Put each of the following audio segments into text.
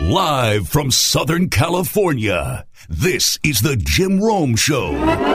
Live from Southern California, this is the Jim Rome Show.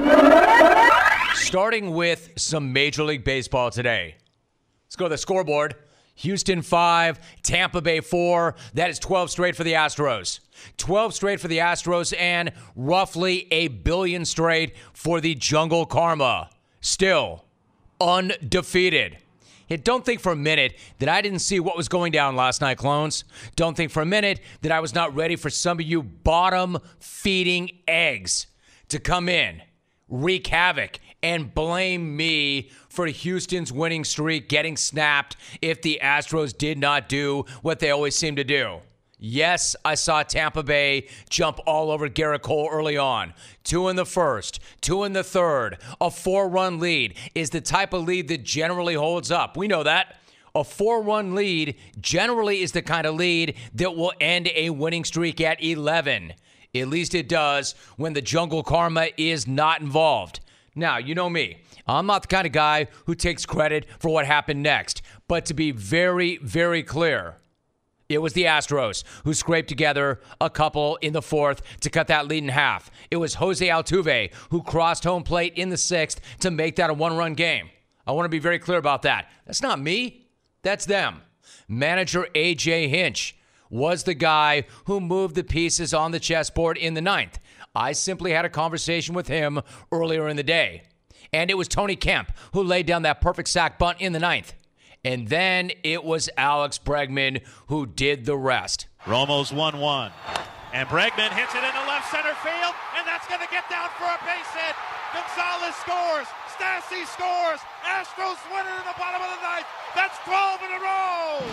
Starting with some Major League Baseball today. Let's go to the scoreboard. Houston 5, Tampa Bay 4. That is 12 straight for the Astros. 12 straight for the Astros and roughly $1 billion straight for the Jungle Karma. Still undefeated. And don't think for a minute that I didn't see what was going down last night, clones. Don't think for a minute that I was not ready for some of you bottom-feeding eggs to come in, wreak havoc, and blame me for Houston's winning streak getting snapped if the Astros did not do what they always seem to do. Yes, I saw Tampa Bay jump all over Garrett Cole early on. 2 in the first, 2 in the third. A 4-run lead is the type of lead that generally holds up. We know that. A 4-run lead generally is the kind of lead that will end a winning streak at 11. At least it does when the Jungle Karma is not involved. Now, you know me. I'm not the kind of guy who takes credit for what happened next. But to be very, very clear, it was the Astros who scraped together a couple in the fourth to cut that lead in half. It was Jose Altuve who crossed home plate in the sixth to make that a one-run game. I want to be very clear about that. That's not me. That's them. Manager A.J. Hinch was the guy who moved the pieces on the chessboard in the ninth. I simply had a conversation with him earlier in the day. And it was Tony Kemp who laid down that perfect sac bunt in the ninth. And then it was Alex Bregman who did the rest. Romo's 1-1. And Bregman hits it into left center field, and that's going to get down for a base hit. Gonzalez scores. Stassi scores. Astros win it in the bottom of the ninth. That's 12 in a row.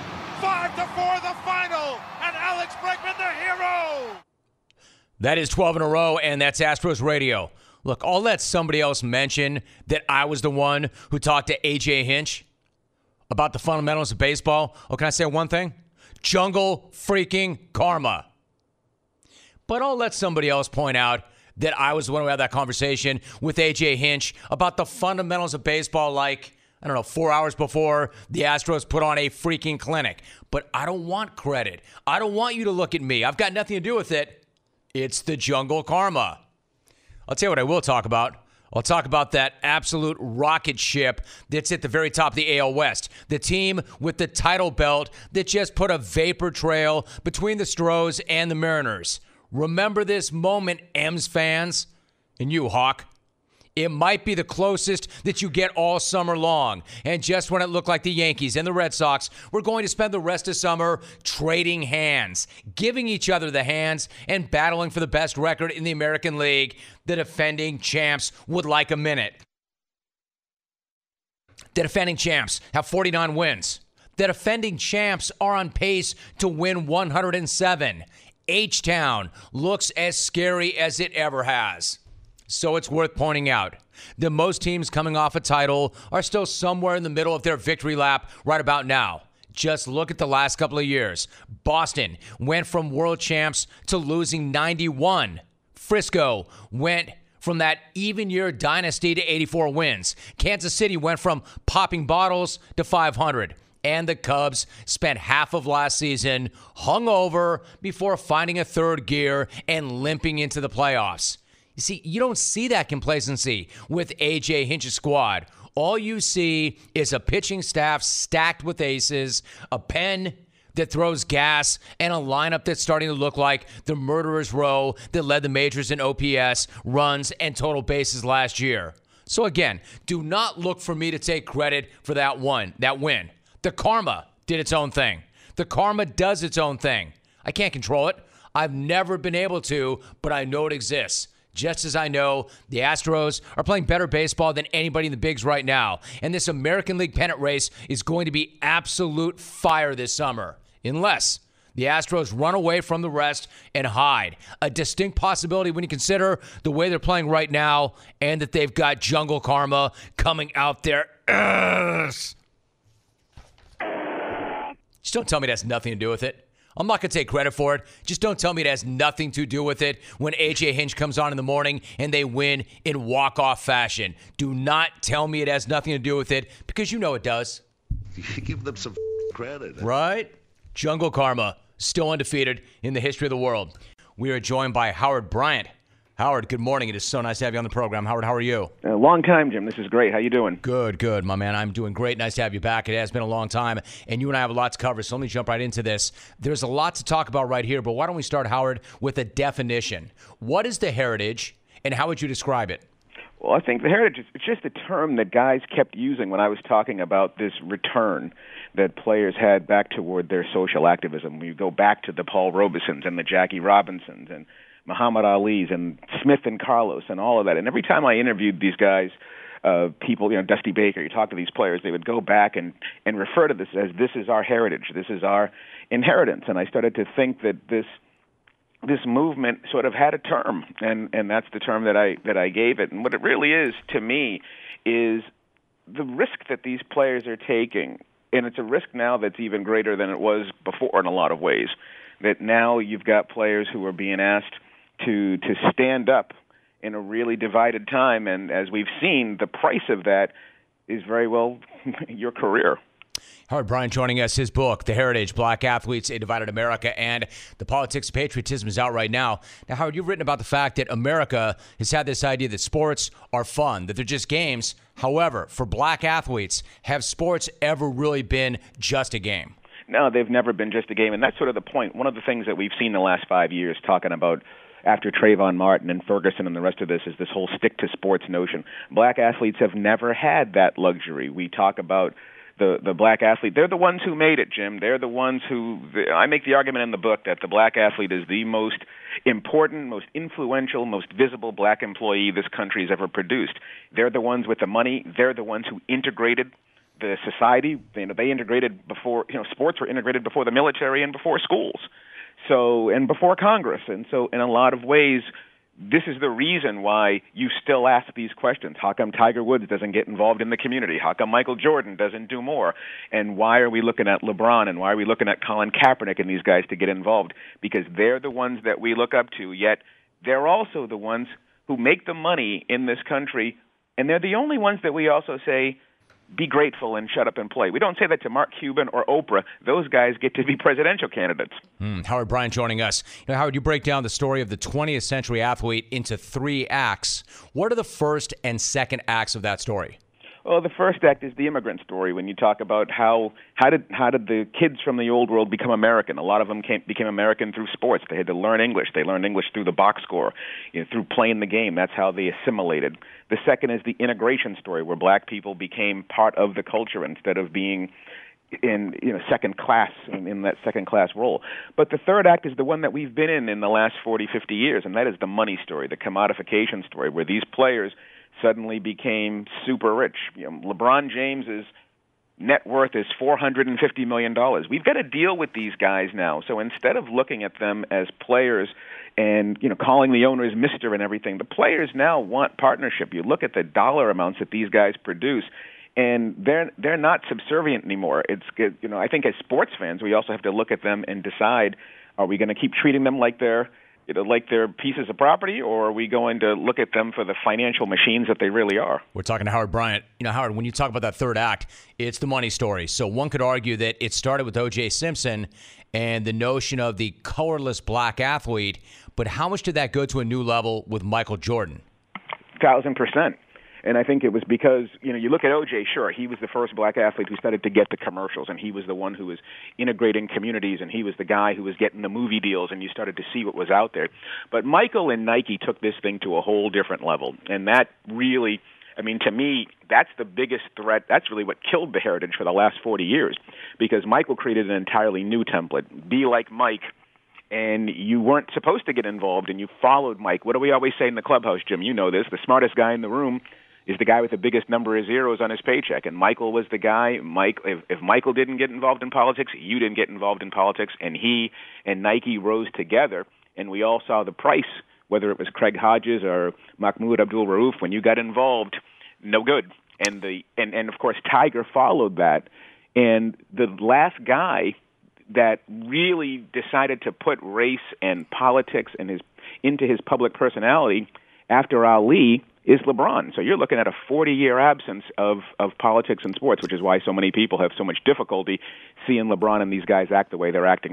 5-4 the final, and Alex Bregman the hero. That is 12 in a row, and that's Astros Radio. Look, I'll let somebody else mention that I was the one who talked to A.J. Hinch about the fundamentals of baseball. Oh, can I say one thing? Jungle freaking karma. But I'll let somebody else point out that I was the one who had that conversation with A.J. Hinch about the fundamentals of baseball like, 4 hours before the Astros put on a freaking clinic. But I don't want credit. I don't want you to look at me. I've got nothing to do with it. It's the Jungle Karma. I'll tell you what I will talk about. I'll talk about that absolute rocket ship that's at the very top of the AL West. The team with the title belt that just put a vapor trail between the Stros and the Mariners. Remember this moment, M's fans, and you, Hawk. It might be the closest that you get all summer long. And just when it looked like the Yankees and the Red Sox were going to spend the rest of summer trading hands, giving each other the hands, and battling for the best record in the American League, the defending champs would like a minute. The defending champs have 49 wins. The defending champs are on pace to win 107. H-Town looks as scary as it ever has. So it's worth pointing out that most teams coming off a title are still somewhere in the middle of their victory lap right about now. Just look at the last couple of years. Boston went from world champs to losing 91. Frisco went from that even year dynasty to 84 wins. Kansas City went from popping bottles to 500. And the Cubs spent half of last season hungover before finding a third gear and limping into the playoffs. You see, you don't see that complacency with A.J. Hinch's squad. All you see is a pitching staff stacked with aces, a pen that throws gas, and a lineup that's starting to look like the murderer's row that led the majors in OPS, runs, and total bases last year. So again, do not look for me to take credit for that win. The karma did its own thing. The karma does its own thing. I can't control it. I've never been able to, but I know it exists. Just as I know the Astros are playing better baseball than anybody in the bigs right now. And this American League pennant race is going to be absolute fire this summer. Unless the Astros run away from the rest and hide. A distinct possibility when you consider the way they're playing right now and that they've got Jungle Karma coming out there. Just don't tell me that's nothing to do with it. I'm not going to take credit for it. Just don't tell me it has nothing to do with it when A.J. Hinch comes on in the morning and they win in walk-off fashion. Do not tell me it has nothing to do with it because you know it does. You give them some credit. Right? Jungle Karma. still undefeated in the history of the world. We are joined by Howard Bryant. Howard, good morning. It is so nice to have you on the program. Howard, how are you? Long time, Jim. This is great. How you doing? Good, my man. I'm doing great. Nice to have you back. It has been a long time, and you and I have a lot to cover, so let me jump right into this. There's a lot to talk about right here, but why don't we start, Howard, with a definition. What is the heritage, and how would you describe it? Well, I think the heritage is just a term that guys kept using when I was talking about this return that players had back toward their social activism. You go back to the Paul Robesons and the Jackie Robinsons and Muhammad Ali's and Smith and Carlos and all of that. And every time I interviewed these guys, people, Dusty Baker, you talk to these players, they would go back and refer to this as this is our heritage, this is our inheritance. And I started to think that this movement sort of had a term, and that's the term that I gave it. And what it really is to me is the risk that these players are taking, and it's a risk now that's even greater than it was before in a lot of ways. That now you've got players who are being asked to stand up in a really divided time, and as we've seen, the price of that is very well your career. Howard Bryant joining us. His book, The Heritage, Black Athletes, A Divided America, and The Politics of Patriotism is out right now. Now, Howard, you've written about the fact that America has had this idea that sports are fun, that they're just games. However, for black athletes, have sports ever really been just a game? No, they've never been just a game, and that's sort of the point. One of the things that we've seen the last 5 years talking about after Trayvon Martin and Ferguson and the rest of this is this whole stick-to-sports notion. Black athletes have never had that luxury. We talk about the black athlete. They're the ones who made it, Jim. They're the ones who I make the argument in the book that the black athlete is the most important, most influential, most visible black employee this country has ever produced. They're the ones with the money. They're the ones who integrated the society. They integrated before, sports were integrated before the military and before schools. And before Congress. And so in a lot of ways, this is the reason why you still ask these questions. How come Tiger Woods doesn't get involved in the community? How come Michael Jordan doesn't do more? And why are we looking at LeBron and why are we looking at Colin Kaepernick and these guys to get involved? Because they're the ones that we look up to, yet they're also the ones who make the money in this country, and they're the only ones that we also say, be grateful and shut up and play. We don't say that to Mark Cuban or Oprah. Those guys get to be presidential candidates. Howard Bryant joining us. Howard, you break down the story of the 20th century athlete into 3 acts. What are the first and second acts of that story? Well, the first act is the immigrant story. When you talk about how did the kids from the old world become American? A lot of them became American through sports. They had to learn English. They learned English through the box score, through playing the game. That's how they assimilated. The second is the integration story, where black people became part of the culture instead of being in second class, in that second class role. But the third act is the one that we've been in the last 40, 50 years, and that is the money story, the commodification story, where these players suddenly became super rich. LeBron James's net worth is $450 million. We've got to deal with these guys now. So instead of looking at them as players and calling the owners Mr. and everything, the players now want partnership. You look at the dollar amounts that these guys produce, and they're not subservient anymore. I think as sports fans, we also have to look at them and decide: are we going to keep treating them like they're pieces of property, or are we going to look at them for the financial machines that they really are? We're talking to Howard Bryant. Howard, when you talk about that third act, it's the money story. So one could argue that it started with O.J. Simpson and the notion of the colorless black athlete, but how much did that go to a new level with Michael Jordan? 1,000%. And I think it was because, you look at O.J., sure, he was the first black athlete who started to get the commercials, and he was the one who was integrating communities, and he was the guy who was getting the movie deals, and you started to see what was out there. But Michael and Nike took this thing to a whole different level, and that really, to me, that's the biggest threat. That's really what killed the heritage for the last 40 years, because Michael created an entirely new template. Be like Mike. And you weren't supposed to get involved, and you followed Mike. What do we always say in the clubhouse, Jim? You know this. The smartest guy in the room is the guy with the biggest number of zeros on his paycheck. And Michael was the guy. If Michael didn't get involved in politics, you didn't get involved in politics. And he and Nike rose together, and we all saw the price, whether it was Craig Hodges or Mahmoud Abdul-Rauf. When you got involved, no good. And of course, Tiger followed that. And the last guy that really decided to put race and politics into his public personality after Ali is LeBron. So you're looking at a 40-year absence of politics and sports, which is why so many people have so much difficulty seeing LeBron and these guys act the way they're acting now.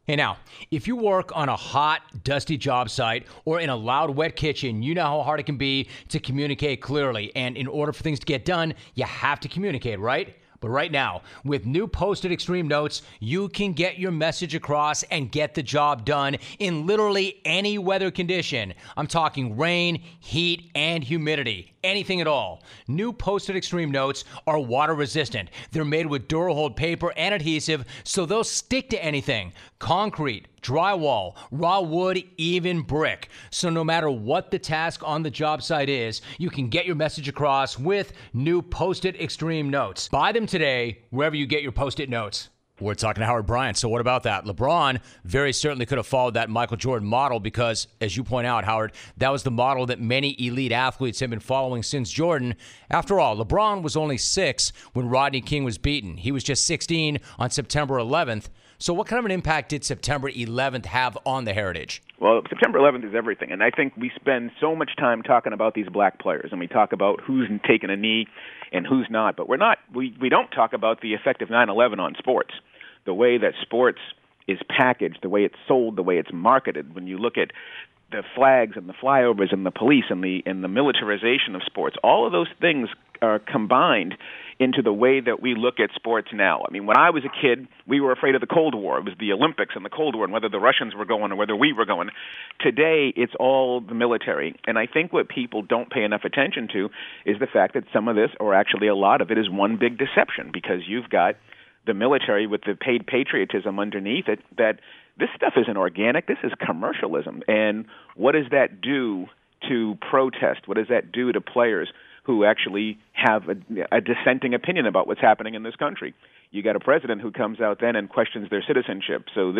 Hey now, if you work on a hot, dusty job site or in a loud, wet kitchen, you know how hard it can be to communicate clearly. And in order for things to get done, you have to communicate, right? But right now, with new Post-it Extreme Notes, you can get your message across and get the job done in literally any weather condition. I'm talking rain, heat, and humidity. Anything at all. New Post-it Extreme Notes are water resistant. They're made with Durahold paper and adhesive, so they'll stick to anything. Concrete, drywall, raw wood, even brick. So no matter what the task on the job site is, you can get your message across with new Post-it Extreme Notes. Buy them today wherever you get your Post-it notes. We're talking to Howard Bryant. So what about that? LeBron very certainly could have followed that Michael Jordan model because, as you point out, Howard, that was the model that many elite athletes have been following since Jordan. After all, LeBron was only 6 when Rodney King was beaten. He was just 16 on September 11th. So what kind of an impact did September 11th have on the Heritage? Well, September 11th is everything, and I think we spend so much time talking about these black players, and we talk about who's taking a knee and who's not, but we don't talk about the effect of 9/11 on sports, the way that sports is packaged, the way it's sold, the way it's marketed. When you look at the flags and the flyovers and the police and the militarization of sports, all of those things are combined into the way that we look at sports now. I mean, when I was a kid, we were afraid of the Cold War. It was the Olympics and the Cold War and whether the Russians were going or whether we were going. Today, it's all the military. And I think what people don't pay enough attention to is the fact that some of this, or actually a lot of it, is one big deception because you've got the military with the paid patriotism underneath it, that this stuff isn't organic. This is commercialism. And what does that do to protest? What does that do to players who actually have a dissenting opinion about what's happening in this country? You got a president who comes out then and questions their citizenship. So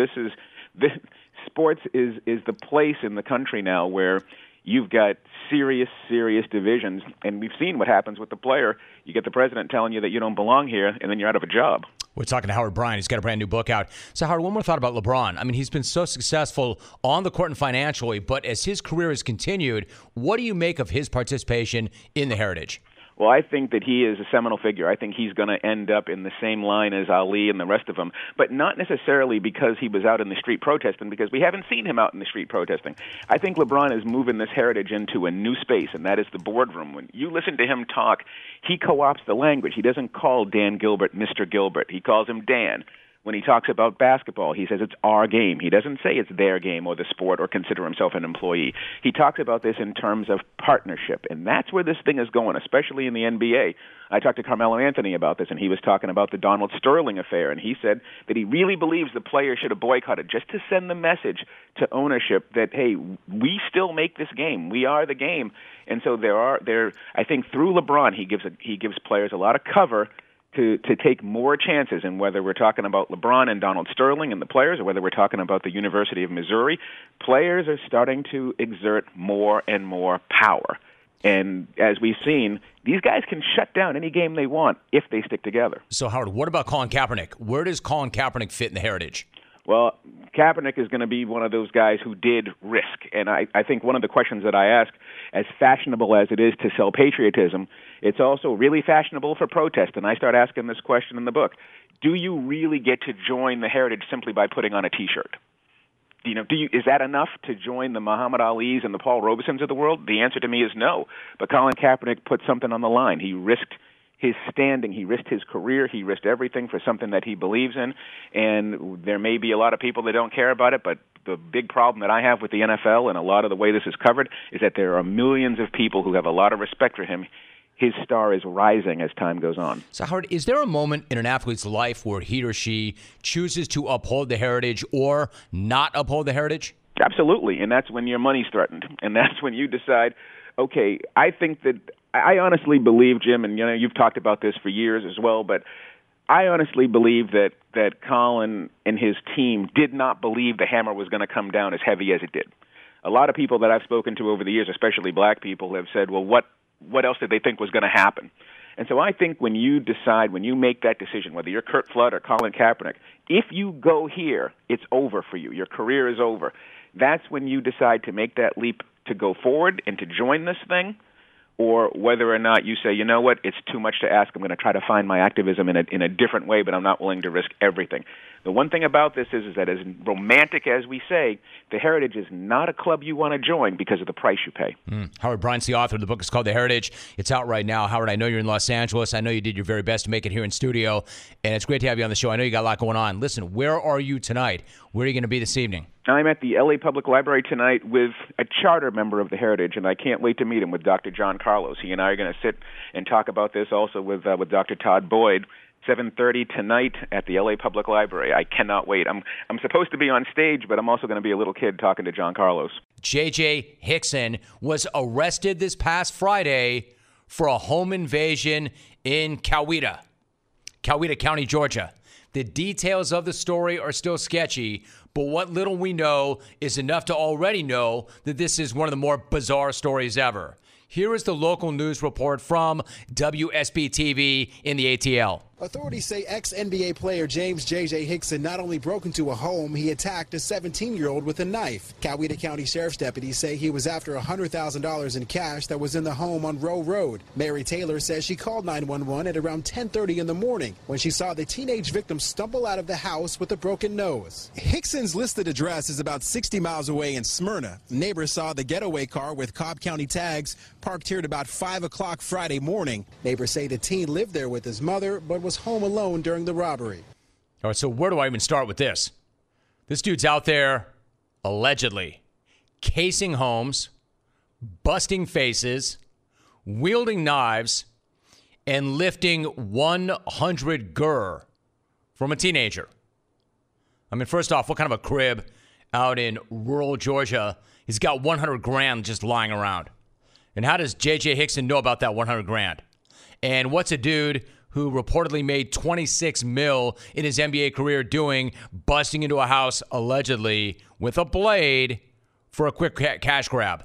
sports is the place in the country now where you've got serious divisions, and we've seen what happens with the player. You get the president telling you that you don't belong here, and then you're out of a job. We're talking to Howard Bryant. He's got a brand new book out. So, Howard, one more thought about LeBron. I mean, he's been so successful on the court and financially, but as his career has continued, what do you make of his participation in the Heritage? Well, I think that he is a seminal figure. I think he's going to end up in the same line as Ali and the rest of them, but not necessarily because he was out in the street protesting, because we haven't seen him out in the street protesting. I think LeBron is moving this Heritage into a new space, and that is the boardroom. When you listen to him talk, he co-opts the language. He doesn't call Dan Gilbert Mr. Gilbert. He calls him Dan. When he talks about basketball, he says it's our game. He doesn't say it's their game or the sport or consider himself an employee. He talks about this in terms of partnership, and that's where this thing is going, especially in the NBA. I talked to Carmelo Anthony about this, and he was talking about the Donald Sterling affair, and he said that he really believes the players should have boycotted just to send the message to ownership that, hey, we still make this game. We are the game. And so I think through LeBron, he gives players a lot of cover to take more chances, and whether we're talking about LeBron and Donald Sterling and the players, or whether we're talking about the University of Missouri, players are starting to exert more and more power. And as we've seen, these guys can shut down any game they want if they stick together. So, Howard, what about Colin Kaepernick? Where does Colin Kaepernick fit in the Heritage? Well, Kaepernick is going to be one of those guys who did risk. And I think one of the questions that I ask, as fashionable as it is to sell patriotism, it's also really fashionable for protest. And I start asking this question in the book. Do you really get to join the Heritage simply by putting on a T-shirt? Is that enough to join the Muhammad Alis and the Paul Robesons of the world? The answer to me is no. But Colin Kaepernick put something on the line. He risked his standing, he risked his career, he risked everything for something that he believes in, and there may be a lot of people that don't care about it, but the big problem that I have with the NFL and a lot of the way this is covered is that there are millions of people who have a lot of respect for him. His star is rising as time goes on. So, Howard, is there a moment in an athlete's life where he or she chooses to uphold the Heritage or not uphold the Heritage? Absolutely, and that's when your money's threatened, and that's when you decide, okay, I think that I honestly believe, Jim, and you've talked about this for years as well, but I honestly believe that Colin and his team did not believe the hammer was going to come down as heavy as it did. A lot of people that I've spoken to over the years, especially black people, have said, well, what else did they think was going to happen? And so I think when you make that decision, whether you're Curt Flood or Colin Kaepernick, if you go here, it's over for you. Your career is over. That's when you decide to make that leap to go forward and to join this thing, or whether or not you say, you know what, it's too much to ask. I'm going to try to find my activism in a different way, but I'm not willing to risk everything. The one thing about this is that as romantic as we say, the Heritage is not a club you want to join because of the price you pay. Howard Bryant's the author. The book is called The Heritage. It's out right now. Howard, I know you're in Los Angeles. I know you did your very best to make it here in studio, and it's great to have you on the show. I know you got a lot going on. Listen, where are you tonight? Where are you going to be this evening? I'm at the LA Public Library tonight with a charter member of the Heritage, and I can't wait to meet him, with Dr. John Carlos. He and I are going to sit and talk about this also with Dr. Todd Boyd. 7:30 tonight at the LA Public Library. I cannot wait. I'm supposed to be on stage, but I'm also going to be a little kid talking to John Carlos. J.J. Hickson was arrested this past Friday for a home invasion in Coweta County, Georgia. The details of the story are still sketchy, but what little we know is enough to already know that this is one of the more bizarre stories ever. Here is the local news report from WSB-TV in the ATL. Authorities say ex-NBA player James J.J. Hickson not only broke into a home, he attacked a 17-year-old with a knife. Coweta County Sheriff's deputies say he was after $100,000 in cash that was in the home on Rowe Road. Mary Taylor says she called 911 at around 10:30 in the morning when she saw the teenage victim stumble out of the house with a broken nose. Hickson's listed address is about 60 miles away in Smyrna. Neighbors saw the getaway car with Cobb County tags parked here at about 5 o'clock Friday morning. Neighbors say the teen lived there with his mother but was home alone during the robbery. All right, so where do I even start with this? This dude's out there, allegedly, casing homes, busting faces, wielding knives, and lifting 100 gur from a teenager. I mean, first off, what kind of a crib out in rural Georgia has got 100 grand just lying around? And how does J.J. Hickson know about that 100 grand? And what's a dude who reportedly made $26 million in his NBA career doing, busting into a house, allegedly, with a blade for a quick cash grab?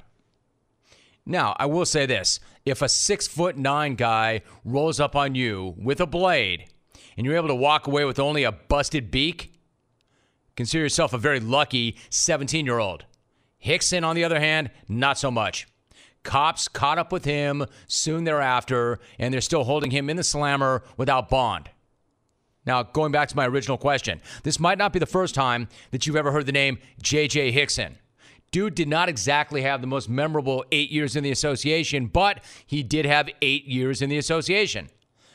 Now, I will say this. If a 6'9" guy rolls up on you with a blade and you're able to walk away with only a busted beak, consider yourself a very lucky 17-year-old. Hickson, on the other hand, not so much. Cops caught up with him soon thereafter, and they're still holding him in the slammer without bond. Now, going back to my original question, this might not be the first time that you've ever heard the name J.J. Hickson. Dude did not exactly have the most memorable 8 years in the association, but he did have 8 years in the association.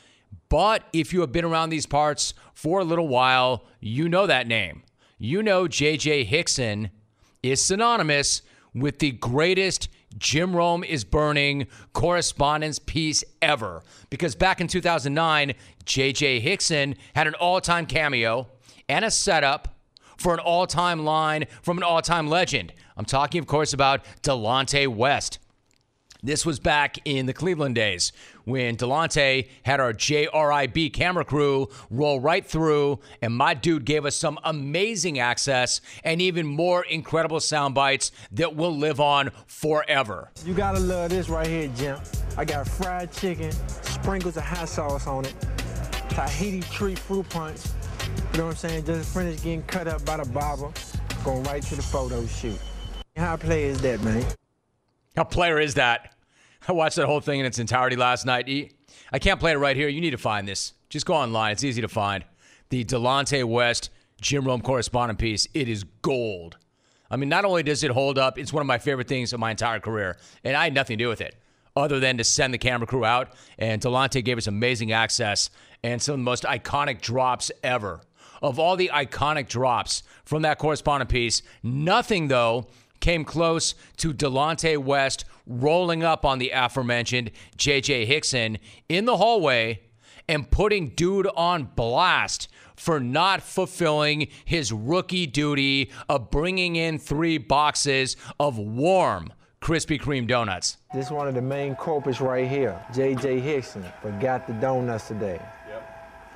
But if you have been around these parts for a little while, you know that name. You know J.J. Hickson is synonymous with the greatest Jim Rome is burning correspondence piece ever. Because back in 2009, J.J. Hickson had an all-time cameo and a setup for an all-time line from an all-time legend. I'm talking, of course, about Delonte West. This was back in the Cleveland days when Delonte had our JRIB camera crew roll right through, and my dude gave us some amazing access and even more incredible sound bites that will live on forever. You gotta love this right here, Jim. I got fried chicken, sprinkles of hot sauce on it, Tahiti tree fruit punch. You know what I'm saying? Just finished getting cut up by the barber, going right to the photo shoot. How player is that, man? How player is that? I watched that whole thing in its entirety last night. I can't play it right here. You need to find this. Just go online. It's easy to find. The Delonte West Jim Rome correspondent piece. It is gold. I mean, not only does it hold up, it's one of my favorite things of my entire career. And I had nothing to do with it other than to send the camera crew out. And Delonte gave us amazing access and some of the most iconic drops ever. Of all the iconic drops from that correspondent piece, nothing, though, came close to Delonte West rolling up on the aforementioned J.J. Hickson in the hallway and putting dude on blast for not fulfilling his rookie duty of bringing in 3 boxes of warm Krispy Kreme donuts. This is one of the main culprits right here. J.J. Hickson forgot the donuts today. Yep.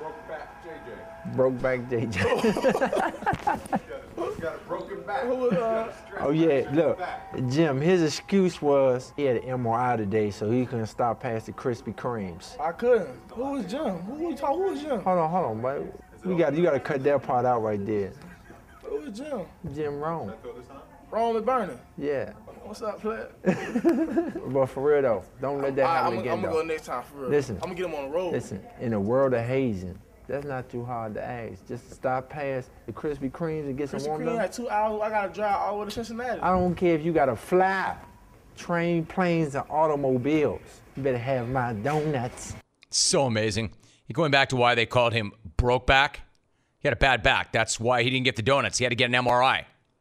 Broke back J.J. Got a broken back. Oh, yeah, look, Jim, his excuse was he had an MRI today, so he couldn't stop past the Krispy Kremes. I couldn't. Who was Jim? Who was Jim? Hold on, man. You got to cut that part out right there. Who was Jim? Jim Rome. Rome and Burner. Yeah. What's up, player? But for real, though, don't let that happen again, I'm going to go next time, for real. Listen. I'm going to get him on the road. Listen, in a world of hazing, That's not too hard to ask. Just stop past the Krispy Kremes and get some Krispy warmed Kreme up. like 2 hours. I gotta drive all the way to Cincinnati. I don't care if you gotta fly, train, planes, and automobiles. You better have my donuts. So amazing. Going back to why they called him broke back. He had a bad back. That's why he didn't get the donuts. He had to get an MRI.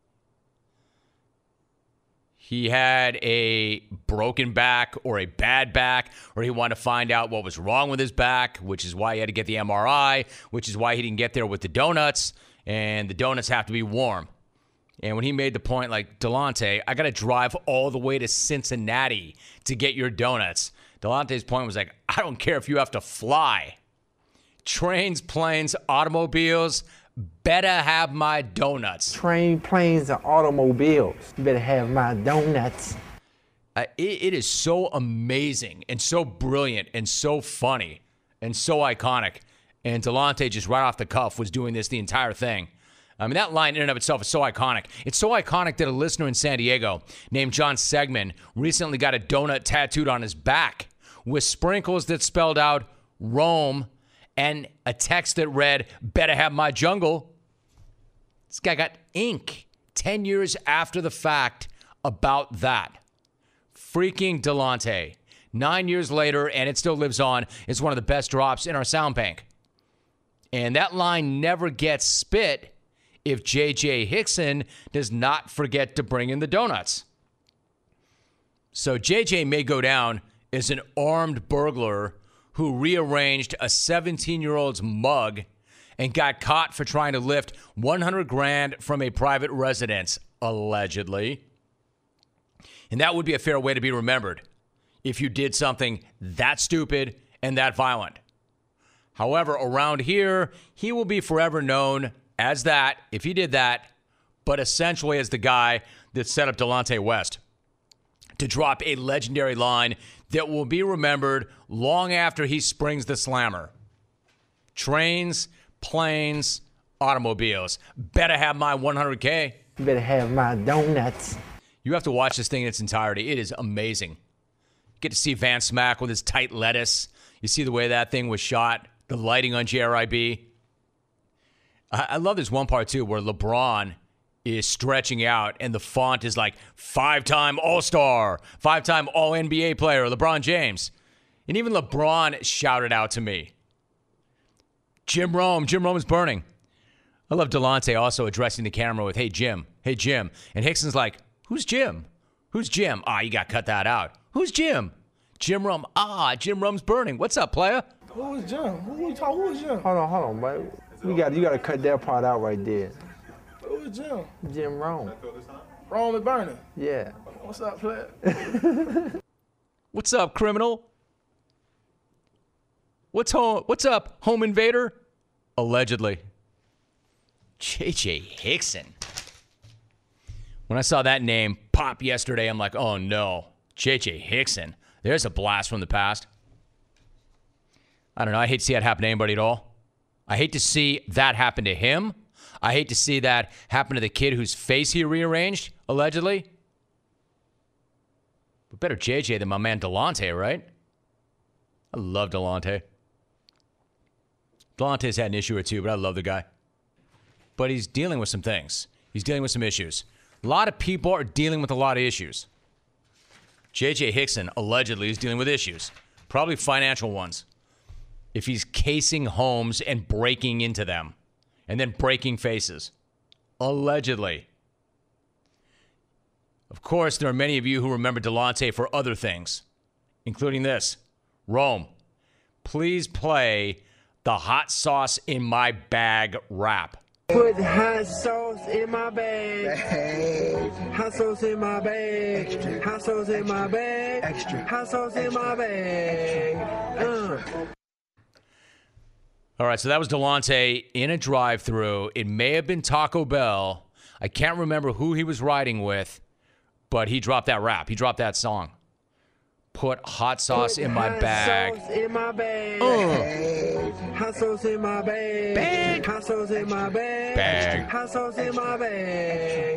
He had a broken back or a bad back, or he wanted to find out what was wrong with his back, which is why he had to get the MRI, which is why he didn't get there with the donuts, and the donuts have to be warm. And when he made the point, like, Delonte, I got to drive all the way to Cincinnati to get your donuts. Delonte's point was like, I don't care if you have to fly. Trains, planes, automobiles, better have my donuts. Train, planes, and automobiles. You better have my donuts. It is so amazing and so brilliant and so funny and so iconic. And Delonte just right off the cuff was doing this the entire thing. I mean, that line in and of itself is so iconic. It's so iconic that a listener in San Diego named John Segman recently got a donut tattooed on his back with sprinkles that spelled out Rome and a text that read, better have my jungle. This guy got ink 10 years after the fact about that. Freaking Delonte. 9 years later, and it still lives on. It's one of the best drops in our sound bank. And that line never gets spit if J.J. Hickson does not forget to bring in the donuts. So J.J. may go down as an armed burglar who rearranged a 17-year-old's mug and got caught for trying to lift $100,000 from a private residence, allegedly. And that would be a fair way to be remembered if you did something that stupid and that violent. However, around here, he will be forever known as that, if he did that, but essentially as the guy that set up Delonte West to drop a legendary line that will be remembered long after he springs the slammer. Trains, planes, automobiles. Better have my $100K. You better have my donuts. You have to watch this thing in its entirety. It is amazing. Get to see Van Smack with his tight lettuce. You see the way that thing was shot, the lighting on JRIB. I love this one part, too, where LeBron is stretching out, and the font is like 5-time All-Star, 5-time All-NBA player, LeBron James. And even LeBron shouted out to me. Jim Rome is burning. I love Delonte also addressing the camera with, hey, Jim. And Hickson's like, who's Jim? Who's Jim? You got to cut that out. Who's Jim? Jim Rome. Jim Rome's burning. What's up, player? Who is Jim? Who is Jim? Hold on, man. You got to cut that part out right there. Who is Jim? Jim Rome. Rome is burning. Yeah. What's up, player? What's up, criminal? What's up, home invader? Allegedly. J.J. Hickson. When I saw that name pop yesterday, I'm like, oh no, J.J. Hickson. There's a blast from the past. I don't know. I hate to see that happen to anybody at all. I hate to see that happen to him. I hate to see that happen to the kid whose face he rearranged, allegedly. But better JJ than my man Delonte, right? I love Delonte. Delonte's had an issue or two, but I love the guy. But he's dealing with some things. He's dealing with some issues. A lot of people are dealing with a lot of issues. J.J. Hickson, allegedly, is dealing with issues. Probably financial ones. If he's casing homes and breaking into them. And then breaking faces. Allegedly. Of course, there are many of you who remember Delonte for other things. Including this. Rome, please play the hot sauce in my bag rap. Put hot sauce in my bag. Hot sauce in my bag. Extra. Hot sauce in my bag. Extra. Hot sauce in my bag. All right, so that was Delonte in a drive-thru. It may have been Taco Bell. I can't remember who he was riding with, but he dropped that rap. He dropped that song. Put hot sauce in my bag. Hot sauce in my bag. Hot sauce in my bag. Hot sauce in my bag. Hot sauce in my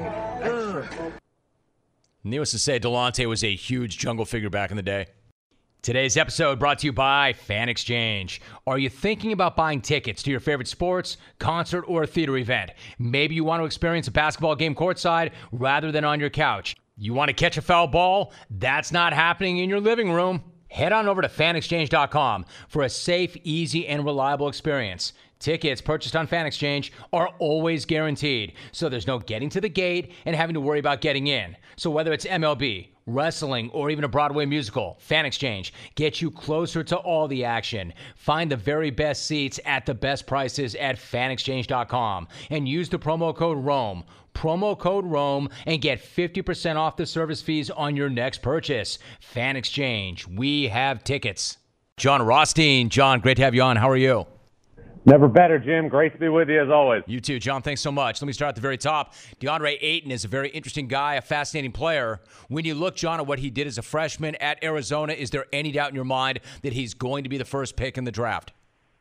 bag. Needless to say, Delonte was a huge jungle figure back in the day. Today's episode brought to you by Fan Exchange. Are you thinking about buying tickets to your favorite sports, concert, or theater event? Maybe you want to experience a basketball game courtside rather than on your couch. You want to catch a foul ball? That's not happening in your living room. Head on over to fanexchange.com for a safe, easy, and reliable experience. Tickets purchased on Fan Exchange are always guaranteed, so there's no getting to the gate and having to worry about getting in. So whether it's MLB, wrestling, or even a Broadway musical, Fan Exchange gets you closer to all the action. Find the very best seats at the best prices at fanexchange.com and use the promo code ROME. Promo code ROME and get 50% off the service fees on your next purchase. Fan Exchange, we have tickets. John Rothstein. John, great to have you on. How are you? Never better, Jim. Great to be with you as always. You too, John. Thanks so much. Let me start at the very top. DeAndre Ayton is a very interesting guy, a fascinating player. When you look, John, at what he did as a freshman at Arizona, is there any doubt in your mind that he's going to be the first pick in the draft?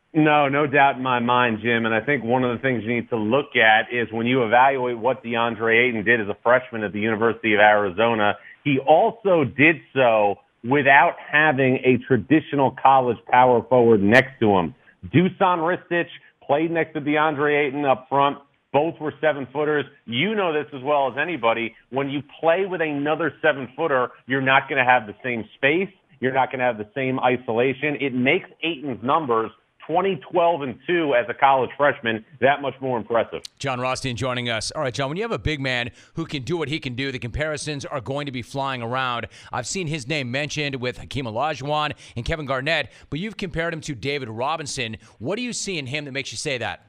No doubt in my mind, Jim. And I think one of the things you need to look at is when you evaluate what DeAndre Ayton did as a freshman at the University of Arizona, he also did so without having a traditional college power forward next to him. Dusan Ristic played next to DeAndre Ayton up front. Both were 7-footers. You know this as well as anybody. When you play with another 7-footer, you're not going to have the same space. You're not going to have the same isolation. It makes Ayton's numbers 20, 12, and 2 as a college freshman that much more impressive. John Rothstein joining us. All right, John, when you have a big man who can do what he can do, the comparisons are going to be flying around. I've seen his name mentioned with Hakeem Olajuwon and Kevin Garnett, but you've compared him to David Robinson. What do you see in him that makes you say that?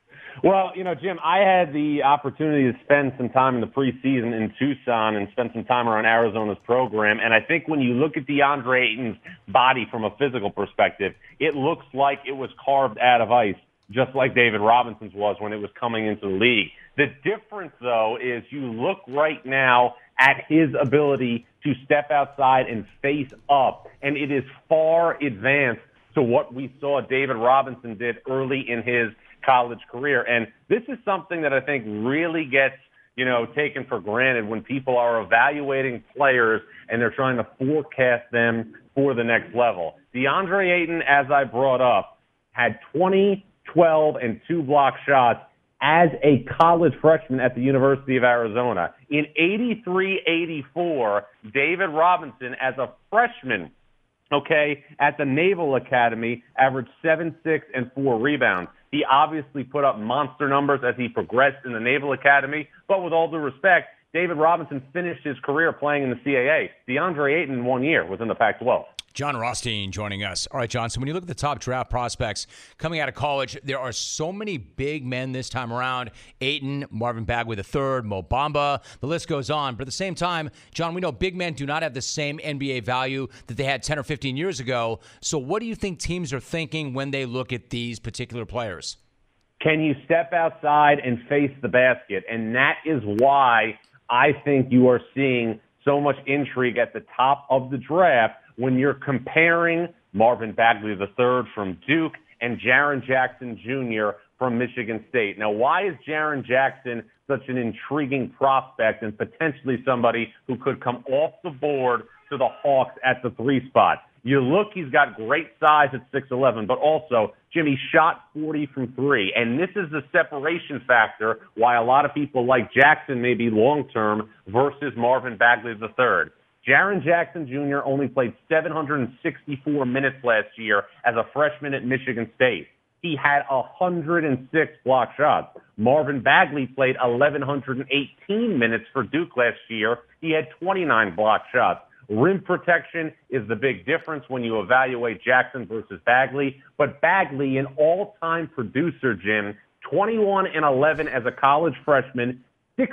Well, Jim, I had the opportunity to spend some time in the preseason in Tucson and spend some time around Arizona's program. And I think when you look at DeAndre Ayton's body from a physical perspective, it looks like it was carved out of ice, just like David Robinson's was when it was coming into the league. The difference, though, is you look right now at his ability to step outside and face up, and it is far advanced to what we saw David Robinson did early in his college career. And this is something that I think really gets, taken for granted when people are evaluating players and they're trying to forecast them for the next level. DeAndre Ayton, as I brought up, had 20, 12, and 2 block shots as a college freshman at the University of Arizona. In 83-84, David Robinson, as a freshman, at the Naval Academy, averaged 7, 6, and 4 rebounds. He obviously put up monster numbers as he progressed in the Naval Academy, but with all due respect, David Robinson finished his career playing in the CAA. DeAndre Ayton in 1 year was in the Pac-12. John Rothstein joining us. All right, John, so when you look at the top draft prospects coming out of college, there are so many big men this time around. Ayton, Marvin Bagley III, Mo Bamba, the list goes on. But at the same time, John, we know big men do not have the same NBA value that they had 10 or 15 years ago. So what do you think teams are thinking when they look at these particular players? Can you step outside and face the basket? And that is why I think you are seeing so much intrigue at the top of the draft when you're comparing Marvin Bagley III from Duke and Jaren Jackson Jr. from Michigan State. Now, why is Jaren Jackson such an intriguing prospect and potentially somebody who could come off the board to the Hawks at the 3 spot? You look, he's got great size at 6'11", but also, Jimmy shot 40 from 3. And this is the separation factor why a lot of people like Jackson maybe long-term versus Marvin Bagley III. Jaren Jackson Jr. only played 764 minutes last year as a freshman at Michigan State. He had 106 block shots. Marvin Bagley played 1,118 minutes for Duke last year. He had 29 block shots. Rim protection is the big difference when you evaluate Jackson versus Bagley. But Bagley, an all-time producer, Jim, 21 and 11 as a college freshman,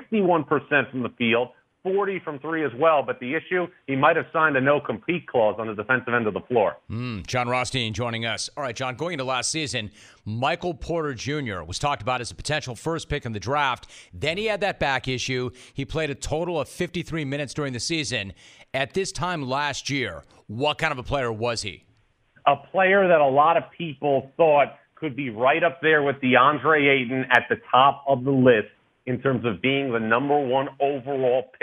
61% from the field, 40 from 3 as well. But the issue, he might have signed a no-compete clause on the defensive end of the floor. John Rothstein joining us. All right, John, going into last season, Michael Porter Jr. was talked about as a potential first pick in the draft. Then he had that back issue. He played a total of 53 minutes during the season. At this time last year, what kind of a player was he? A player that a lot of people thought could be right up there with DeAndre Ayton at the top of the list in terms of being the number 1 overall pick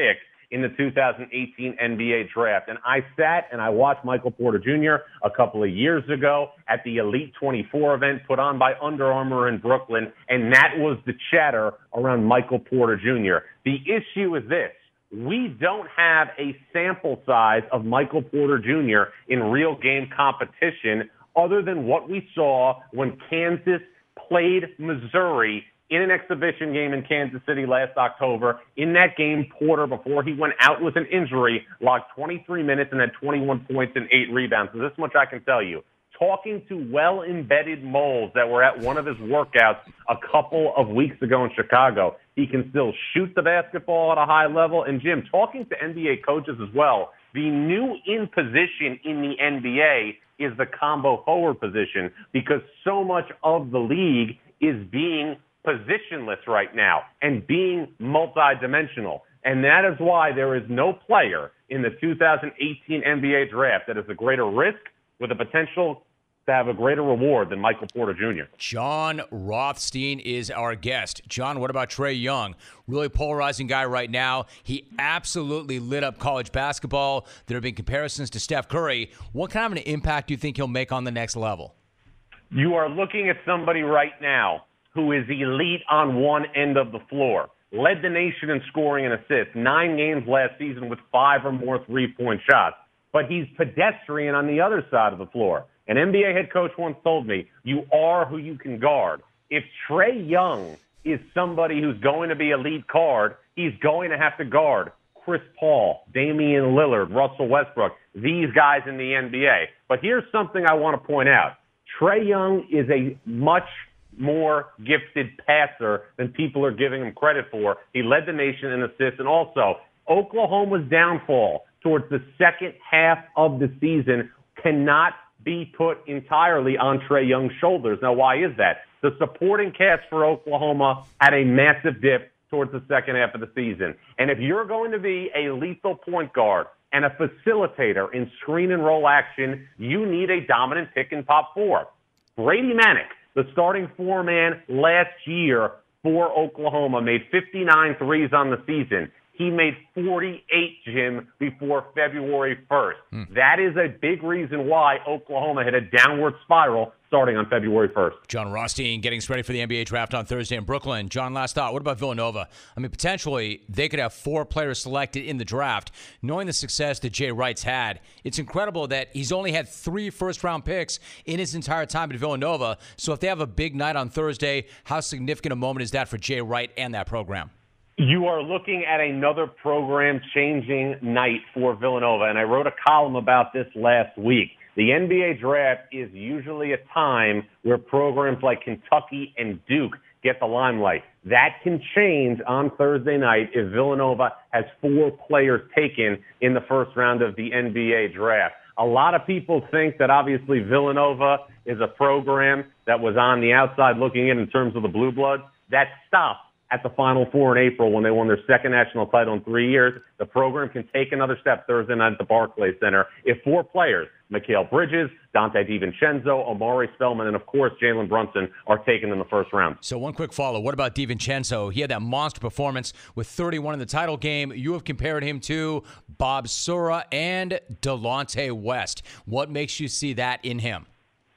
in the 2018 NBA draft. And I sat and I watched Michael Porter Jr. a couple of years ago at the Elite 24 event put on by Under Armour in Brooklyn, and that was the chatter around Michael Porter Jr. The issue is this. We don't have a sample size of Michael Porter Jr. in real game competition other than what we saw when Kansas played Missouri in an exhibition game in Kansas City last October. In that game, Porter, before he went out with an injury, logged 23 minutes and had 21 points and 8 rebounds. So this much I can tell you. Talking to well-embedded moles that were at one of his workouts a couple of weeks ago in Chicago, he can still shoot the basketball at a high level. And, Jim, talking to NBA coaches as well, the new in position in the NBA is the combo forward position because so much of the league is being positionless right now and being multidimensional. And that is why there is no player in the 2018 NBA draft that is a greater risk with the potential to have a greater reward than Michael Porter Jr. John Rothstein is our guest. John, what about Trae Young? Really polarizing guy right now. He absolutely lit up college basketball. There have been comparisons to Steph Curry. What kind of an impact do you think he'll make on the next level? You are looking at somebody right now who is elite on one end of the floor. Led the nation in scoring and assists. 9 games last season with 5 or more three-point shots. But he's pedestrian on the other side of the floor. An NBA head coach once told me, you are who you can guard. If Trae Young is somebody who's going to be a lead guard, he's going to have to guard Chris Paul, Damian Lillard, Russell Westbrook, these guys in the NBA. But here's something I want to point out. Trae Young is a much more gifted passer than people are giving him credit for. He led the nation in assists, and also Oklahoma's downfall towards the second half of the season cannot be put entirely on Trae Young's shoulders. Now, why is that? The supporting cast for Oklahoma had a massive dip towards the second half of the season. And if you're going to be a lethal point guard and a facilitator in screen and roll action, you need a dominant pick and pop 4. Brady Manick, the starting 4-man last year for Oklahoma, made 59 threes on the season. He made 48, Jim, before February 1st. That is a big reason why Oklahoma hit a downward spiral starting on February 1st. John Rothstein getting us ready for the NBA draft on Thursday in Brooklyn. John, last thought. What about Villanova? I mean, potentially they could have 4 players selected in the draft. Knowing the success that Jay Wright's had, it's incredible that he's only had 3 first-round picks in his entire time at Villanova. So if they have a big night on Thursday, how significant a moment is that for Jay Wright and that program? You are looking at another program-changing night for Villanova, and I wrote a column about this last week. The NBA draft is usually a time where programs like Kentucky and Duke get the limelight. That can change on Thursday night if Villanova has 4 players taken in the first round of the NBA draft. A lot of people think that obviously Villanova is a program that was on the outside looking in terms of the Blue Bloods. That stopped at the Final Four in April when they won their second national title in 3 years. The program can take another step Thursday night at the Barclays Center if 4 players, Mikal Bridges, Dante DiVincenzo, Omari Spellman, and, of course, Jalen Brunson, are taken in the first round. So one quick follow. What about DiVincenzo? He had that monster performance with 31 in the title game. You have compared him to Bob Sura and Delonte West. What makes you see that in him?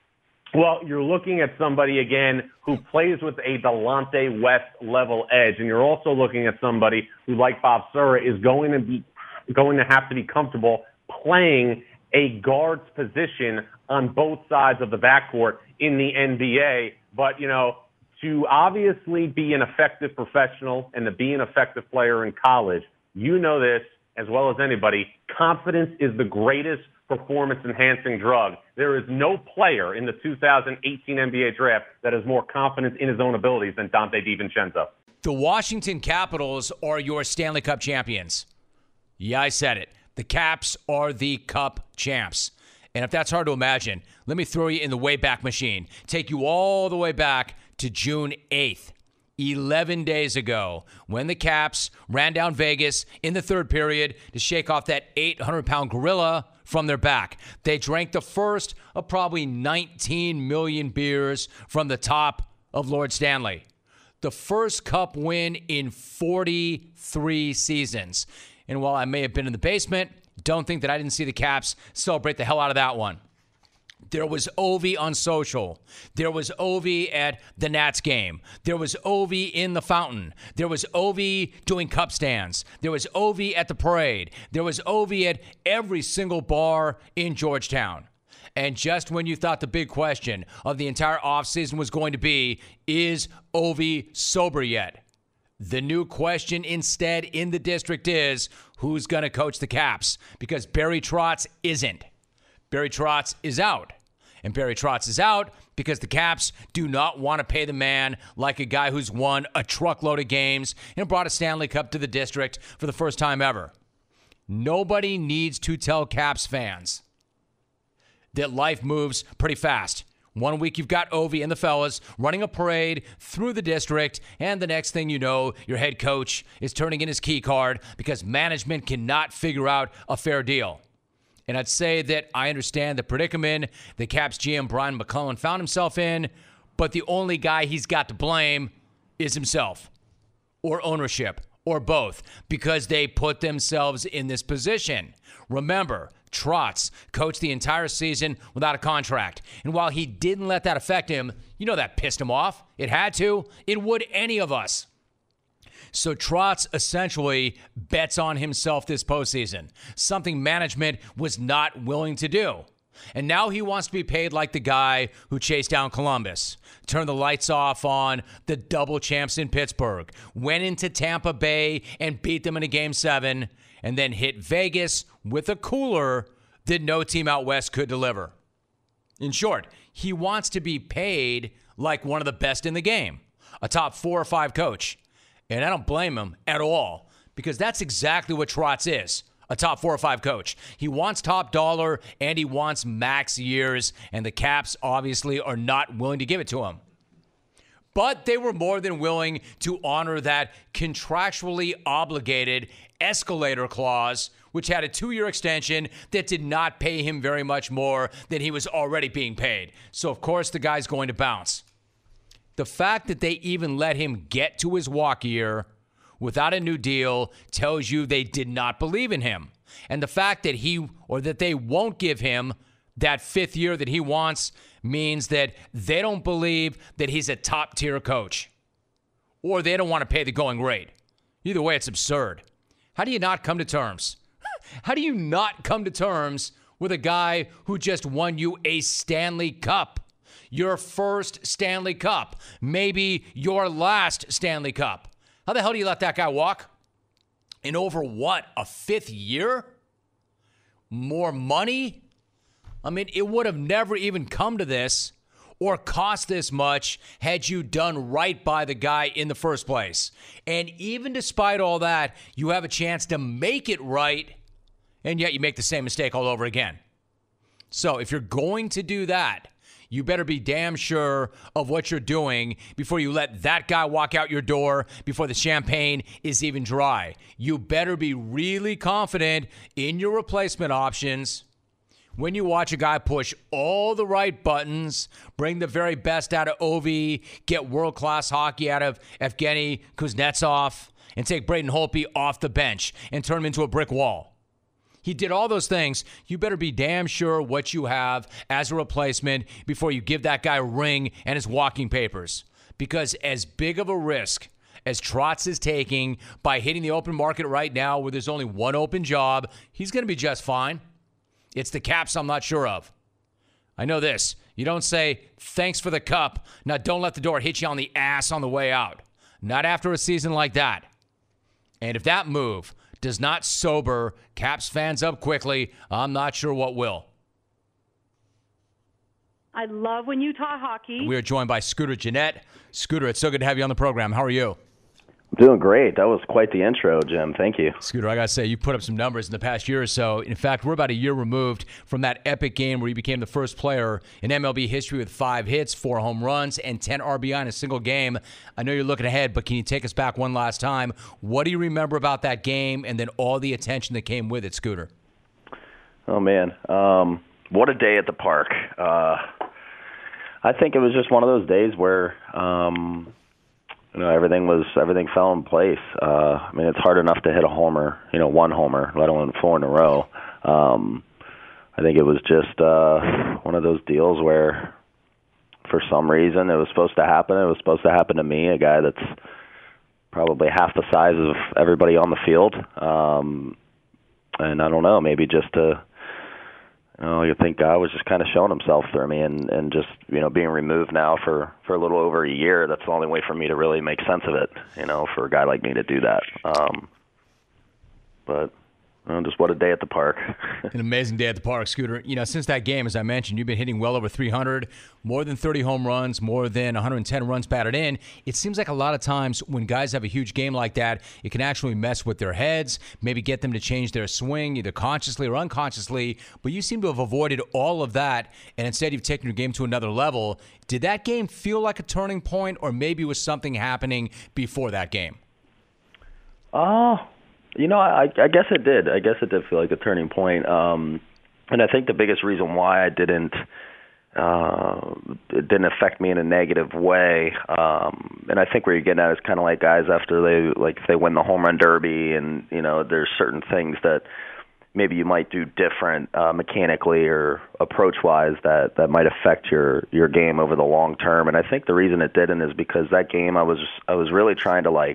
Well, you're looking at somebody, again, who plays with a Delonte West-level edge, and you're also looking at somebody who, like Bob Sura, is going to have to be comfortable playing a guard's position on both sides of the backcourt in the NBA. But, you know, to obviously be an effective professional and to be an effective player in college, you know this as well as anybody, confidence is the greatest performance-enhancing drug. There is no player in the 2018 NBA draft that has more confidence in his own abilities than Dante DiVincenzo. The Washington Capitals are your Stanley Cup champions. Yeah, I said it. The Caps are the Cup champs. And if that's hard to imagine, let me throw you in the Wayback Machine. Take you all the way back to June 8th. 11 days ago, when the Caps ran down Vegas in the third period to shake off that 800-pound gorilla from their back. They drank the first of probably 19 million beers from the top of Lord Stanley. The first Cup win in 43 seasons. And while I may have been in the basement, don't think that I didn't see the Caps celebrate the hell out of that one. There was Ovi on social. There was Ovi at the Nats game. There was Ovi in the fountain. There was Ovi doing cup stands. There was Ovi at the parade. There was Ovi at every single bar in Georgetown. And just when you thought the big question of the entire offseason was going to be, is Ovi sober yet? The new question instead in the district is, who's going to coach the Caps? Because Barry Trotz isn't. Barry Trotz is out. And Barry Trotz is out because the Caps do not want to pay the man like a guy who's won a truckload of games and brought a Stanley Cup to the district for the first time ever. Nobody needs to tell Caps fans that life moves pretty fast. One week you've got Ovi and the fellas running a parade through the district, and the next thing you know, your head coach is turning in his key card because management cannot figure out a fair deal. And I'd say that I understand the predicament the Caps GM Brian McClellan found himself in, but the only guy he's got to blame is himself, or ownership, or both, because they put themselves in this position. Remember, Trotz coached the entire season without a contract. And while he didn't let that affect him, you know that pissed him off. It had to. It would any of us. So Trotz essentially bets on himself this postseason, something management was not willing to do. And now he wants to be paid like the guy who chased down Columbus, turned the lights off on the double champs in Pittsburgh, went into Tampa Bay and beat them in a Game 7, and then hit Vegas with a cooler that no team out west could deliver. In short, he wants to be paid like one of the best in the game, a top 4 or 5 coach. And I don't blame him at all, because that's exactly what Trotz is, a top 4 or 5 coach. He wants top dollar, and he wants max years, and the Caps obviously are not willing to give it to him. But they were more than willing to honor that contractually obligated escalator clause, which had a 2-year extension that did not pay him very much more than he was already being paid. So, of course, the guy's going to bounce. The fact that they even let him get to his walk year without a new deal tells you they did not believe in him. And the fact that that they won't give him that 5th year that he wants means that they don't believe that he's a top-tier coach, or they don't want to pay the going rate. Either way, it's absurd. How do you not come to terms? How do you not come to terms with a guy who just won you a Stanley Cup? Your first Stanley Cup. Maybe your last Stanley Cup. How the hell do you let that guy walk? In over what, a 5th year? More money? I mean, it would have never even come to this or cost this much had you done right by the guy in the first place. And even despite all that, you have a chance to make it right, and yet you make the same mistake all over again. So if you're going to do that, you better be damn sure of what you're doing before you let that guy walk out your door before the champagne is even dry. You better be really confident in your replacement options. When you watch a guy push all the right buttons, bring the very best out of Ovi, get world-class hockey out of Evgeny Kuznetsov, and take Braden Holtby off the bench and turn him into a brick wall. He did all those things. You better be damn sure what you have as a replacement before you give that guy a ring and his walking papers. Because as big of a risk as Trotz is taking by hitting the open market right now where there's only one open job, he's going to be just fine. It's the Caps I'm not sure of. I know this. You don't say, thanks for the cup. Now don't let the door hit you on the ass on the way out. Not after a season like that. And if that move does not sober Caps fans up quickly, I'm not sure what will. I love when you talk hockey. We are joined by Scooter Gennett. Scooter, it's so good to have you on the program. How are you? I'm doing great. That was quite the intro, Jim. Thank you. Scooter, I got to say, you put up some numbers in the past year or so. In fact, we're about a year removed from that epic game where you became the first player in MLB history with 5 hits, 4 home runs, and 10 RBI in a single game. I know you're looking ahead, but can you take us back one last time? What do you remember about that game and then all the attention that came with it, Scooter? Oh, man. What a day at the park. I think it was just one of those days where everything fell in place. I mean, it's hard enough to hit a homer, one homer, let alone 4 in a row. I think it was just one of those deals where, for some reason, it was supposed to happen. It was supposed to happen to me, a guy that's probably half the size of everybody on the field. And I don't know, maybe just to, you think God was just kind of showing himself through me, and just, being removed now for a little over a year. That's the only way for me to really make sense of it, for a guy like me to do that. But just what a day at the park. An amazing day at the park, Scooter. Since that game, as I mentioned, you've been hitting well over 300, more than 30 home runs, more than 110 runs batted in. It seems like a lot of times when guys have a huge game like that, it can actually mess with their heads, maybe get them to change their swing, either consciously or unconsciously. But you seem to have avoided all of that, and instead you've taken your game to another level. Did that game feel like a turning point, or maybe was something happening before that game? I guess it did. I guess it did feel like a turning point. And I think the biggest reason why it didn't affect me in a negative way. And I think where you're getting at is kind of like guys after if they win the home run derby, and there's certain things that maybe you might do different mechanically or approach-wise that might affect your game over the long term. And I think the reason it didn't is because that game I was really trying to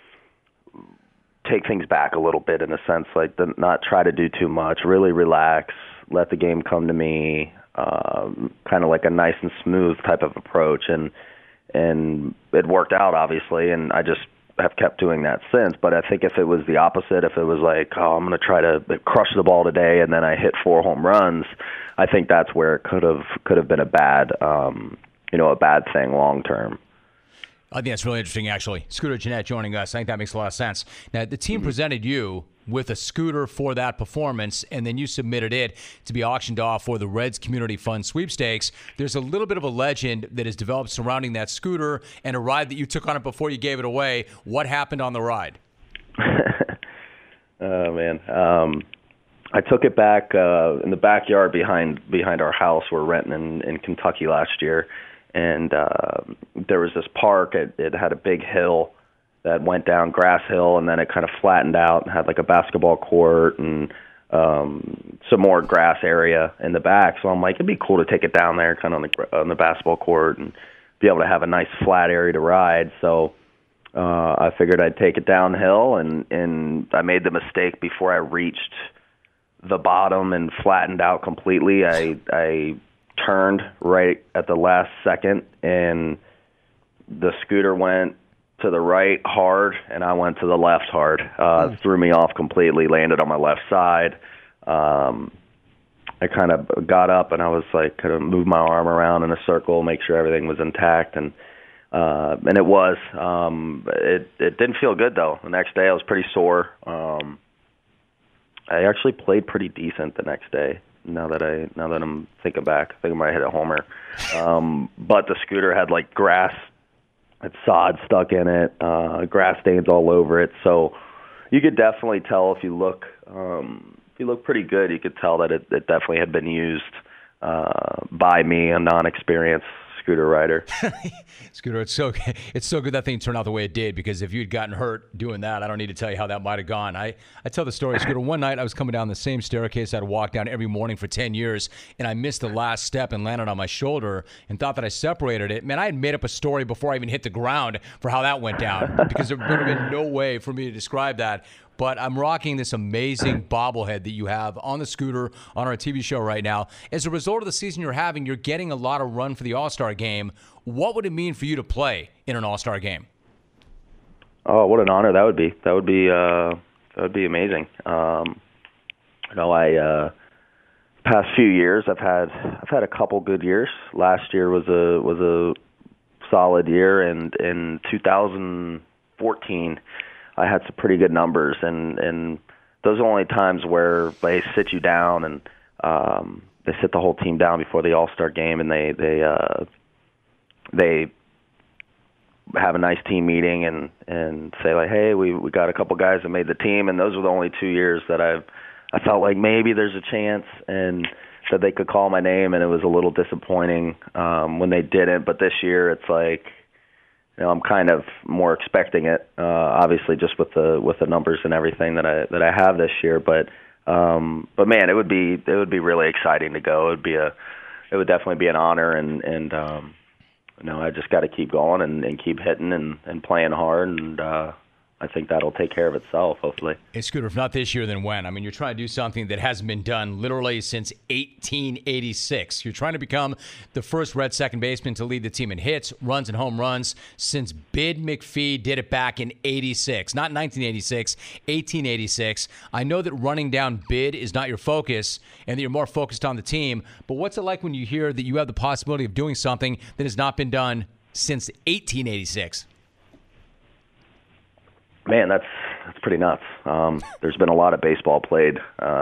take things back a little bit, in a sense, not try to do too much, really relax, let the game come to me, kind of like a nice and smooth type of approach. And it worked out, obviously, and I just have kept doing that since. But I think if it was the opposite, if it was I'm going to try to crush the ball today and then I hit 4 home runs, I think that's where it could have been a bad thing long term. I think that's really interesting, actually. Scooter Gennett joining us. I think that makes a lot of sense. Now, the team presented you with a scooter for that performance, and then you submitted it to be auctioned off for the Reds Community Fund sweepstakes. There's a little bit of a legend that has developed surrounding that scooter and a ride that you took on it before you gave it away. What happened on the ride? Oh, man. I took it back in the backyard behind our house. We're renting in Kentucky last year. And there was this park. It had a big hill that went down, grass hill, and then it kind of flattened out and had a basketball court and some more grass area in the back. So I'm like, it'd be cool to take it down there, kind of on the basketball court, and be able to have a nice flat area to ride. So I figured I'd take it downhill, and I made the mistake before I reached the bottom and flattened out completely. I turned right at the last second, and the scooter went to the right hard, and I went to the left hard. Threw me off completely, landed on my left side. I kind of got up, and I was kind of moved my arm around in a circle, make sure everything was intact, and it was. It didn't feel good, though. The next day I was pretty sore. I actually played pretty decent the next day. Now that I'm thinking back, I think I might have hit a homer. But the scooter had grass, had sod stuck in it, grass stains all over it. So you could definitely tell if you look pretty good, you could tell that it definitely had been used by me, a non-experienced scooter rider. Scooter, it's so good that thing turned out the way it did, because if you'd gotten hurt doing that, I don't need to tell you how that might have gone. I tell the story, Scooter. One night I was coming down the same staircase I'd walked down every morning for 10 years, and I missed the last step and landed on my shoulder and thought that I separated it. Man, I had made up a story before I even hit the ground for how that went down, because there would have been no way for me to describe that. But I'm rocking this amazing bobblehead that you have on the scooter on our TV show right now. As a result of the season you're having, you're getting a lot of run for the All-Star game. What would it mean for you to play in an All-Star game? Oh, what an honor that would be. That would be amazing. Past few years I've had a couple good years. Last year was a solid year, and in 2014 I had some pretty good numbers, and those are only times where they sit you down and they sit the whole team down before the All-Star game, and they have a nice team meeting and say hey, we got a couple guys that made the team, and those were the only 2 years that I felt like maybe there's a chance and that they could call my name, and it was a little disappointing when they didn't. But this year it's I'm kind of more expecting it, obviously, just with the numbers and everything that I have this year. But man, it would be really exciting to go. It would definitely be an honor, and I just got to keep going and keep hitting and playing hard, and I think that'll take care of itself, hopefully. Hey, Scooter, if not this year, then when? I mean, you're trying to do something that hasn't been done literally since 1886. You're trying to become the first Red second baseman to lead the team in hits, runs, and home runs since Bid McPhee did it back in 86. Not 1986, 1886. I know that running down Bid is not your focus and that you're more focused on the team, but what's it like when you hear that you have the possibility of doing something that has not been done since 1886? Man, that's pretty nuts. There's been a lot of baseball played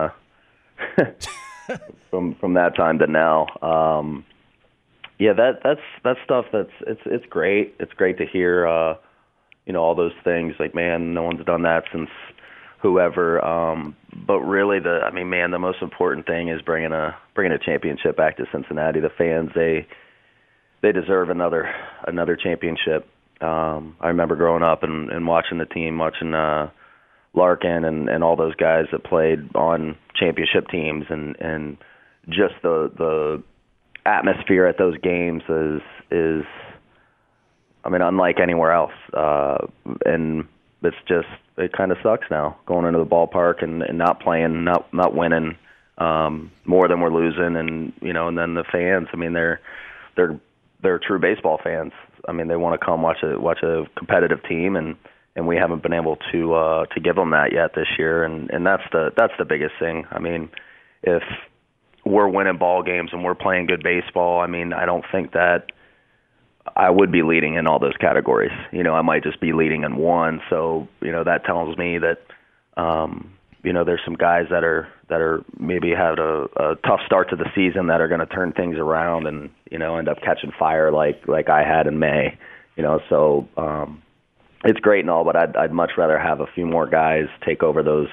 from that time to now. Yeah, that's stuff it's great. It's great to hear all those things like, man, no one's done that since whoever. But really the most important thing is bringing a championship back to Cincinnati. The fans, they deserve another championship. I remember growing up and watching the team, watching Larkin and all those guys that played on championship teams, and just the atmosphere at those games is unlike anywhere else. And it kind of sucks now going into the ballpark and not playing, not winning more than we're losing, and then the fans. They're true baseball fans. They want to come watch a competitive team, and we haven't been able to give them that yet this year, and that's the biggest thing. If we're winning ball games and we're playing good baseball, I don't think that I would be leading in all those categories. I might just be leading in one. So that tells me that there's some guys that are maybe had a tough start to the season that are going to turn things around and end up catching fire like I had in May. So it's great and all, but I'd much rather have a few more guys take over those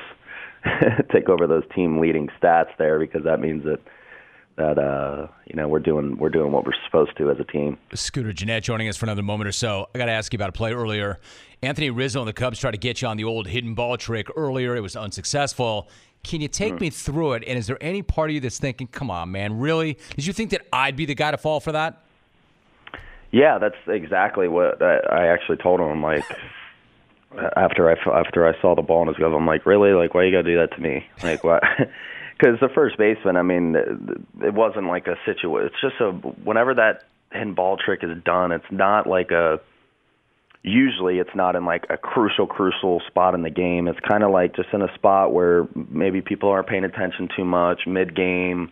team leading stats there, because that means that we're doing what we're supposed to as a team. Scooter Gennett joining us for another moment or so. I got to ask you about a play earlier. Anthony Rizzo and the Cubs tried to get you on the old hidden ball trick earlier. It was unsuccessful. Can you take me through it? And is there any part of you that's thinking, come on, man, really? Did you think that I'd be the guy to fall for that? Yeah, that's exactly what I actually told him. Like, after I saw the ball in his glove, I'm like, really? Like, why you got to do that to me? Like, why? Because the first baseman, it wasn't like a situation. It's just whenever that hidden ball trick is done, it's not like usually it's not in like a crucial spot in the game. It's kind of like just in a spot where maybe people aren't paying attention too much, mid-game.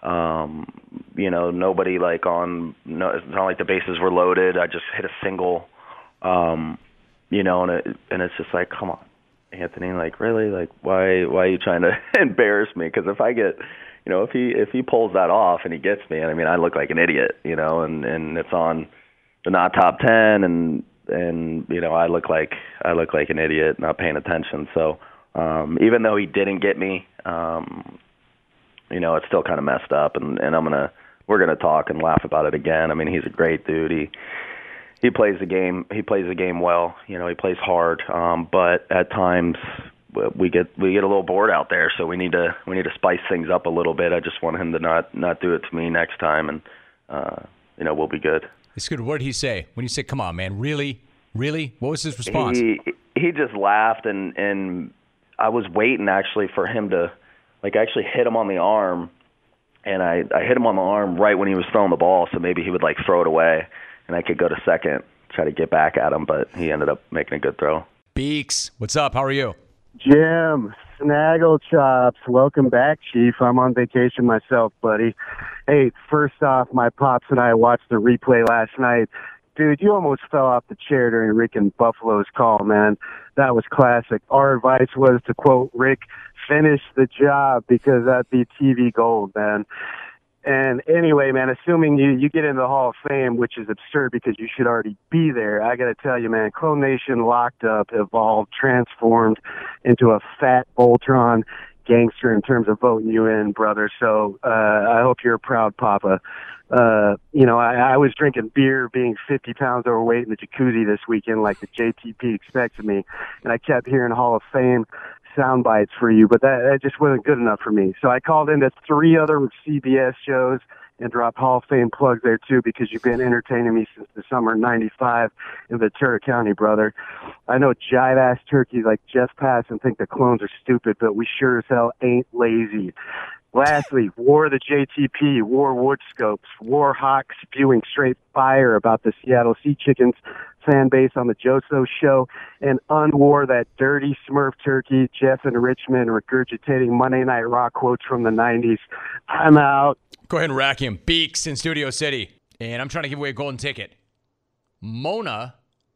Nobody it's not like the bases were loaded. I just hit a single, and it's just like, come on, Anthony, like, really? Like, why are you trying to embarrass me? Because if I get, if he pulls that off and he gets me, I look like an idiot, and it's on the not top 10, and I look like an idiot not paying attention. So even though he didn't get me, it's still kind of messed up, and we're gonna talk and laugh about it again. He's a great dude. He plays the game. He plays the game well. He plays hard. But at times we get a little bored out there. So we need to spice things up a little bit. I just want him to not do it to me next time, and we'll be good. It's good. What did he say when you said, "Come on, man, really, really"? What was his response? He just laughed, and I was waiting actually for him to actually hit him on the arm, and I hit him on the arm right when he was throwing the ball, so maybe he would throw it away, and I could go to second, try to get back at him, but he ended up making a good throw. Beeks, what's up? How are you? Jim, Snaggle Chops, welcome back, Chief. I'm on vacation myself, buddy. Hey, first off, my pops and I watched the replay last night. Dude, you almost fell off the chair during Rick and Buffalo's call, man. That was classic. Our advice was to quote Rick, finish the job, because that'd be TV gold, man. And anyway, man, assuming you get into the Hall of Fame, which is absurd because you should already be there, I got to tell you, man, Clone Nation locked up, evolved, transformed into a fat Voltron. gangster in terms of voting you in, brother. So I hope you're a proud papa. I was drinking beer, being 50 pounds overweight in the jacuzzi this weekend like the JTP expects of me, and I kept hearing Hall of Fame sound bites for you, but that just wasn't good enough for me. So I called into 3 other CBS shows and dropped Hall of Fame plugs there too, because you've been entertaining me since the summer of '95 in Ventura County, brother. I know jive-ass turkeys like Jeff Passan think the clones are stupid, but we sure as hell ain't lazy. Lastly, War the JTP, War Wood Scopes, War Hawk spewing straight fire about the Seattle Sea Chickens fan base on the Joso show, and unwar that dirty Smurf turkey, Jeff in Richmond regurgitating Monday Night Raw quotes from the 90s. I'm out. Go ahead and rack him. Beaks in Studio City. And I'm trying to give away a golden ticket. Mona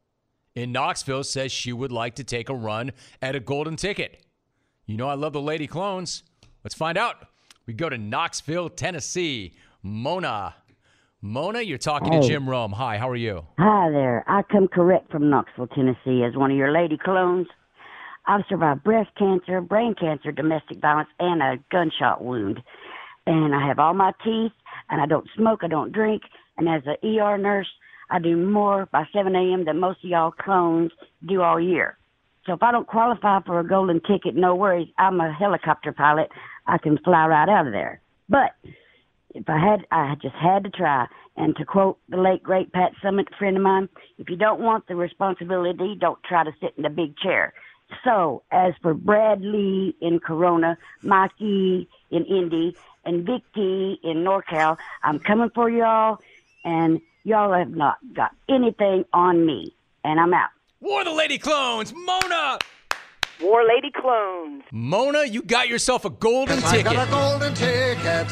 in Knoxville says she would like to take a run at a golden ticket. You know I love the Lady Clones. Let's find out. We go to Knoxville, Tennessee. Mona, you're talking to Jim Rome. Hi, how are you? Hi there. I come correct from Knoxville, Tennessee as one of your lady clones. I've survived breast cancer, brain cancer, domestic violence, and a gunshot wound. And I have all my teeth, and I don't smoke, I don't drink. And as an ER nurse, I do more by 7 a.m. than most of y'all clones do all year. So if I don't qualify for a golden ticket, no worries. I'm a helicopter pilot. I can fly right out of there. But if I just had to try. And to quote the late, great Pat Summitt, a friend of mine, if you don't want the responsibility, don't try to sit in the big chair. So as for Brad Lee in Corona, Mikey in Indy, and Vicky in NorCal, I'm coming for y'all, and y'all have not got anything on me. And I'm out. War the Lady Clones, Mona! War Lady Clones. Mona, you got yourself a golden ticket. I got a golden ticket.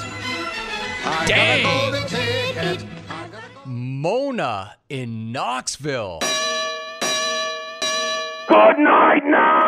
Dang. Got a golden ticket. Mona in Knoxville. Good night now.